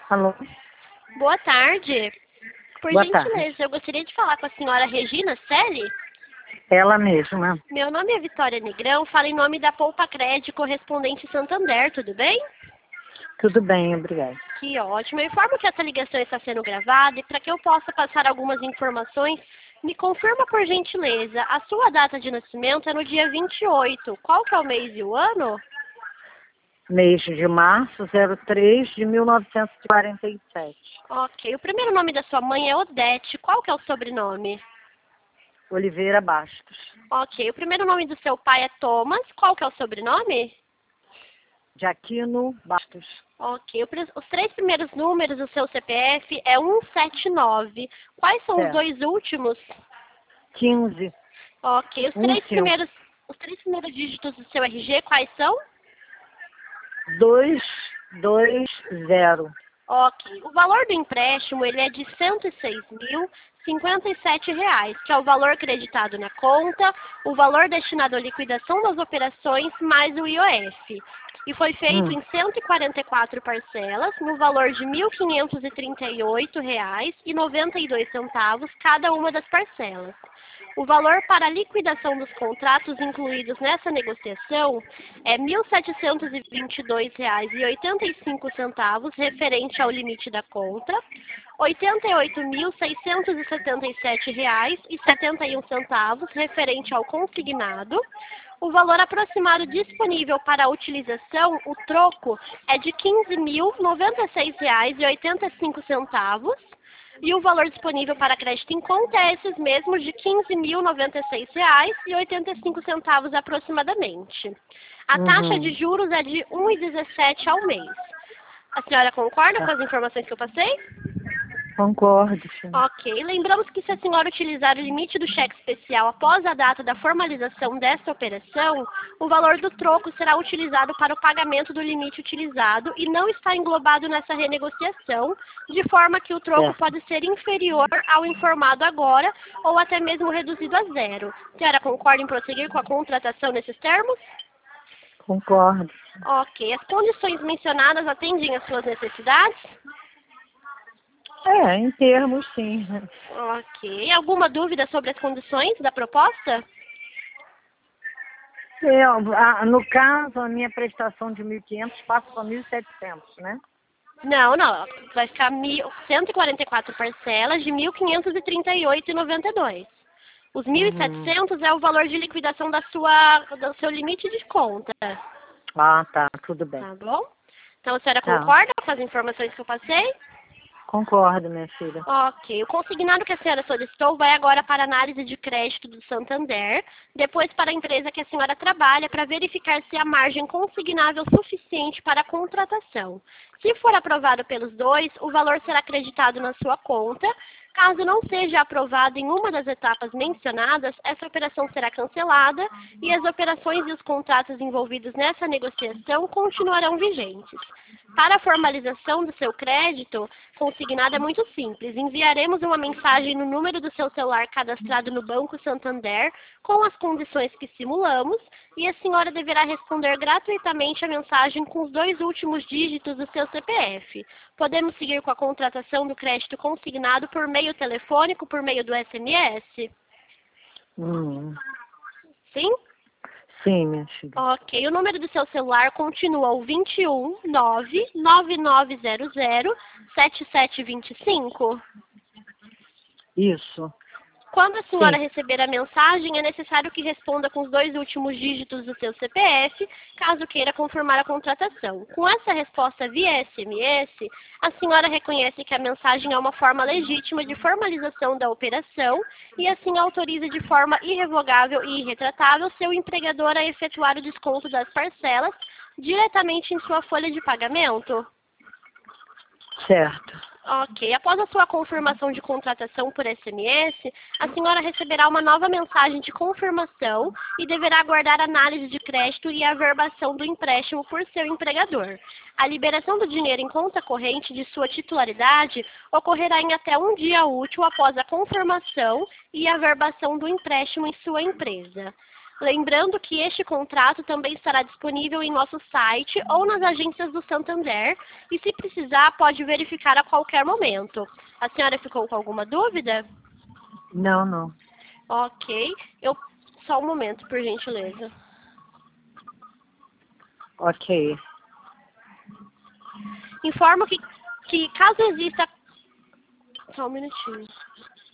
Alô? Boa tarde. Por Boa gentileza, tarde. eu gostaria de falar com a senhora Regina Selle. Ela mesma. Meu nome é Vitória Negrão, falo em nome da Poupa Crédito Correspondente Santander, tudo bem? Tudo bem, obrigada. Que ótimo. Eu informo que essa ligação está sendo gravada e para que eu possa passar algumas informações, me confirma por gentileza, a sua data de nascimento é no dia 28. Qual que é o mês e o ano? Mês de março, 03 de 1947. Ok. O primeiro nome da sua mãe é Odete. Qual que é o sobrenome? Oliveira Bastos. Ok. O primeiro nome do seu pai é Thomas. Qual que é o sobrenome? De Aquino Bastos. Ok. Os três primeiros números do seu CPF é 179. Quais são os Certo. dois últimos? 15. Ok. Os três primeiros dígitos do seu RG, quais são? 220. Ok. O valor do empréstimo ele é de R$ 106.057, que é o valor creditado na conta, o valor destinado à liquidação das operações, mais o IOF. E foi feito em 144 parcelas, no valor de R$ 1.538,92 cada uma das parcelas. O valor para a liquidação dos contratos incluídos nessa negociação é R$ 1.722,85 referente ao limite da conta, R$ 88.677,71 referente ao consignado. O valor aproximado disponível para a utilização, o troco, é de R$ 15.096,85. E o valor disponível para crédito em conta é esses mesmos de R$ 15.096,85 aproximadamente. A taxa de juros é de 1,17 ao mês. A senhora concorda com as informações que eu passei? Concordo, sim. Ok. Lembramos que se a senhora utilizar o limite do cheque especial após a data da formalização desta operação, o valor do troco será utilizado para o pagamento do limite utilizado e não está englobado nessa renegociação, de forma que o troco pode ser inferior ao informado agora ou até mesmo reduzido a zero. A senhora concorda em prosseguir com a contratação nesses termos? Concordo. Ok. As condições mencionadas atendem às suas necessidades? Em termos, sim. Ok. Alguma dúvida sobre as condições da proposta? No caso, a minha prestação de 1.500 passa para 1.700, né? Não. Vai ficar 144 parcelas de R$ 1.538,92. Os 1.700 é o valor de liquidação do seu limite de conta. Ah, tá. Tudo bem. Tá bom? Então, a senhora Tá. concorda com as informações que eu passei? Concordo, minha filha. Ok. O consignado que a senhora solicitou vai agora para a análise de crédito do Santander, depois para a empresa que a senhora trabalha, para verificar se há margem consignável suficiente para a contratação. Se for aprovado pelos dois, o valor será acreditado na sua conta. Caso não seja aprovado em uma das etapas mencionadas, essa operação será cancelada e as operações e os contratos envolvidos nessa negociação continuarão vigentes. Para a formalização do seu crédito consignado é muito simples. Enviaremos uma mensagem no número do seu celular cadastrado no Banco Santander com as condições que simulamos e a senhora deverá responder gratuitamente a mensagem com os dois últimos dígitos do seu CPF. Podemos seguir com a contratação do crédito consignado por meio telefônico, por meio do SMS? Sim? Sim, minha filha. Ok. O número do seu celular continua o 21 99900 7725? Isso. Quando a senhora Sim. receber a mensagem, é necessário que responda com os dois últimos dígitos do seu CPF, caso queira confirmar a contratação. Com essa resposta via SMS, a senhora reconhece que a mensagem é uma forma legítima de formalização da operação e assim autoriza de forma irrevogável e irretratável seu empregador a efetuar o desconto das parcelas diretamente em sua folha de pagamento? Certo. Ok. Após a sua confirmação de contratação por SMS, a senhora receberá uma nova mensagem de confirmação e deverá aguardar a análise de crédito e a averbação do empréstimo por seu empregador. A liberação do dinheiro em conta corrente de sua titularidade ocorrerá em até um dia útil após a confirmação e a averbação do empréstimo em sua empresa. Lembrando que este contrato também estará disponível em nosso site ou nas agências do Santander e, se precisar, pode verificar a qualquer momento. A senhora ficou com alguma dúvida? Não, não. Ok. Só um momento, por gentileza. Ok. Informo que caso exista... Só um minutinho.